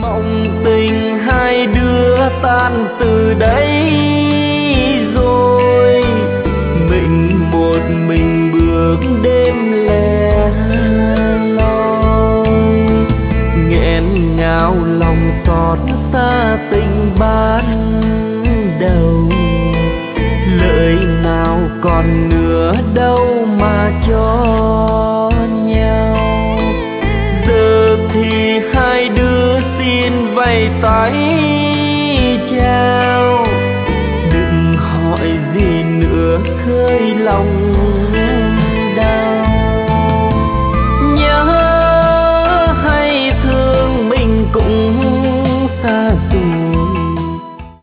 mộng tình hai đứa tan từ đây rồi, mình một mình bước đêm lẻ loi, nghẹn ngào lòng xót xa tình ban đầu, lời nào còn nữa đâu mà cho nhau. Giờ thì hai đứa xin vẫy tay chào, đừng hỏi gì nữa khơi lòng